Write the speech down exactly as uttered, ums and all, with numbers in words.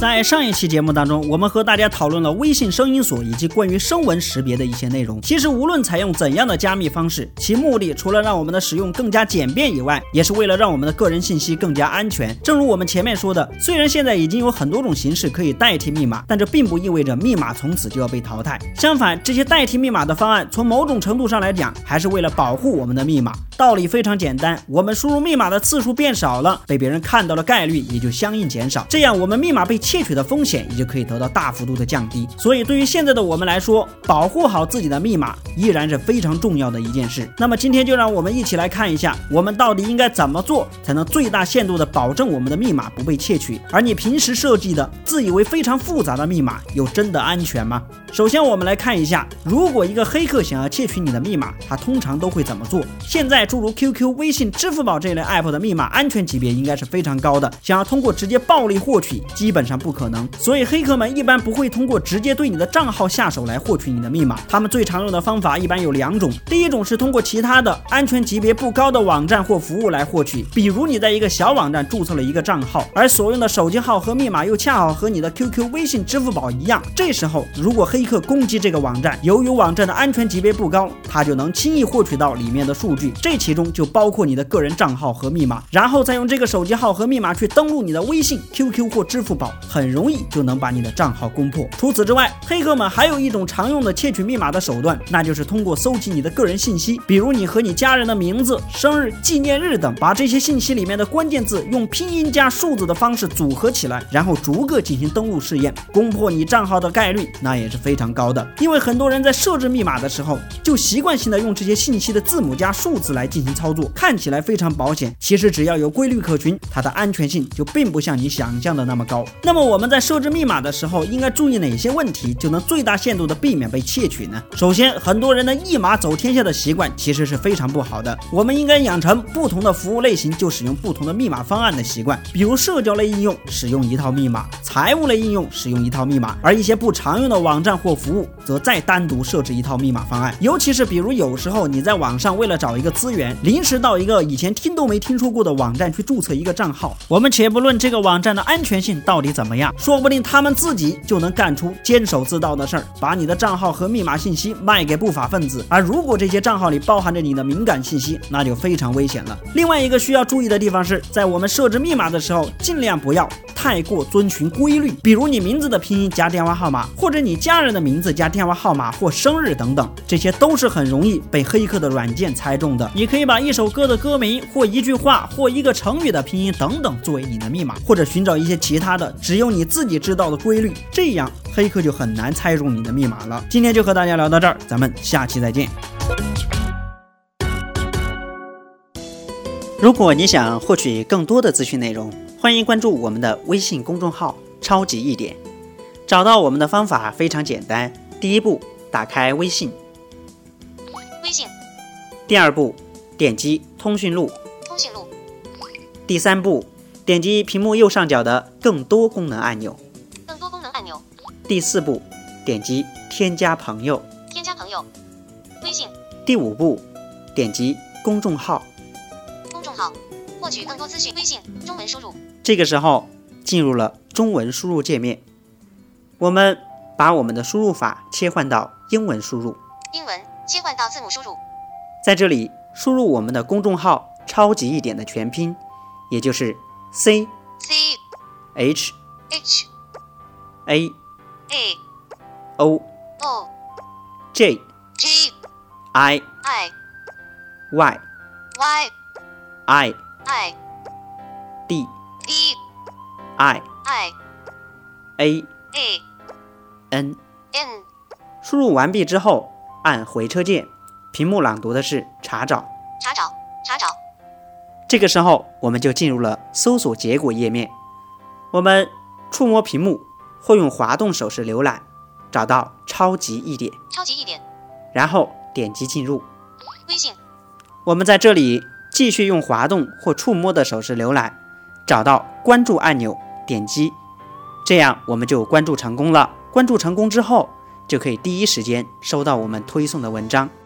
在上一期节目当中，我们和大家讨论了微信声音锁以及关于声纹识别的一些内容。其实无论采用怎样的加密方式，其目的除了让我们的使用更加简便以外，也是为了让我们的个人信息更加安全。正如我们前面说的，虽然现在已经有很多种形式可以代替密码，但这并不意味着密码从此就要被淘汰。相反，这些代替密码的方案从某种程度上来讲，还是为了保护我们的密码。道理非常简单，我们输入密码的次数变少了，被别人看到的概率也就相应减少，这样我们密码被窃取的风险也就可以得到大幅度的降低。所以对于现在的我们来说，保护好自己的密码依然是非常重要的一件事。那么今天就让我们一起来看一下，我们到底应该怎么做才能最大限度的保证我们的密码不被窃取，而你平时设计的自以为非常复杂的密码又真的安全吗？首先我们来看一下，如果一个黑客想要窃取你的密码，他通常都会怎么做。现在诸如 Q Q、微信、支付宝这类 app 的密码安全级别应该是非常高的，想要通过直接暴力获取基本上不可能，所以黑客们一般不会通过直接对你的账号下手来获取你的密码。他们最常用的方法一般有两种，第一种是通过其他的安全级别不高的网站或服务来获取，比如你在一个小网站注册了一个账号，而所用的手机号和密码又恰好和你的 Q Q、微信、支付宝一样，这时候如果黑客攻击这个网站，由于网站的安全级别不高，他就能轻易获取到里面的数据，这其中就包括你的个人账号和密码，然后再用这个手机号和密码去登录你的微信、Q Q 或支付宝，很容易就能把你的账号攻破。除此之外，黑客们还有一种常用的窃取密码的手段，那就是通过搜集你的个人信息，比如你和你家人的名字、生日、纪念日等，把这些信息里面的关键字用拼音加数字的方式组合起来，然后逐个进行登录试验，攻破你账号的概率那也是非常高的。因为很多人在设置密码的时候，就习惯性的用这些信息的字母加数字来进行操作，看起来非常保险，其实只要有规律可循，它的安全性就并不像你想象的那么高。那么我们在设置密码的时候应该注意哪些问题，就能最大限度的避免被窃取呢？首先，很多人的一码走天下的习惯其实是非常不好的，我们应该养成不同的服务类型就使用不同的密码方案的习惯，比如社交类应用使用一套密码，财务类应用使用一套密码，而一些不常用的网站或服务则再单独设置一套密码方案。尤其是比如有时候你在网上为了找一个资源，临时到一个以前听都没听说过的网站去注册一个账号，我们且不论这个网站的安全性到底怎么样，说不定他们自己就能干出监守自盗的事儿，把你的账号和密码信息卖给不法分子。而如果这些账号里包含着你的敏感信息，那就非常危险了。另外一个需要注意的地方是，在我们设置密码的时候，尽量不要太过遵循规律，比如你名字的拼音加电话号码，或者你家人的名字加电话号码或生日等等，这些都是很容易被黑客的软件猜中的。你可以把一首歌的歌名或一句话或一个成语的拼音等等作为你的密码，或者寻找一些其他的只有你自己知道的规律，这样黑客就很难猜中你的密码了。今天就和大家聊到这儿，咱们下期再见。如果你想获取更多的资讯内容，欢迎关注我们的微信公众号超级一点。找到我们的方法非常简单，第一步，打开微信， 微信。 第二步，点击通讯录， 通讯录。 第三步，点击屏幕右上角的更多功能按钮， 更多功能按钮。 第四步，点击添加朋友， 添加朋友。微信。 第五步，点击公众号， 公众号。获取更多资讯，微信中文输入。 这个时候进入了中文输入界面，我们把我们的输入法切换到英文输入， 英文切换到字母输入。 在这里输入我们的公众号超级一点的全拼，也就是 C C H H A A O O J G I I Y Y I I D D I I A A N。 N。 输入完毕之后按回车键，屏幕朗读的是查找， 查找查找。 这个时候我们就进入了搜索结果页面，我们触摸屏幕或用滑动手势浏览，找到超级一点， 超级一点， 然后点击进入微信。 我们在这里继续用滑动或触摸的手势浏览，找到关注按钮，点击，这样我们就关注成功了。关注成功之后，就可以第一时间收到我们推送的文章。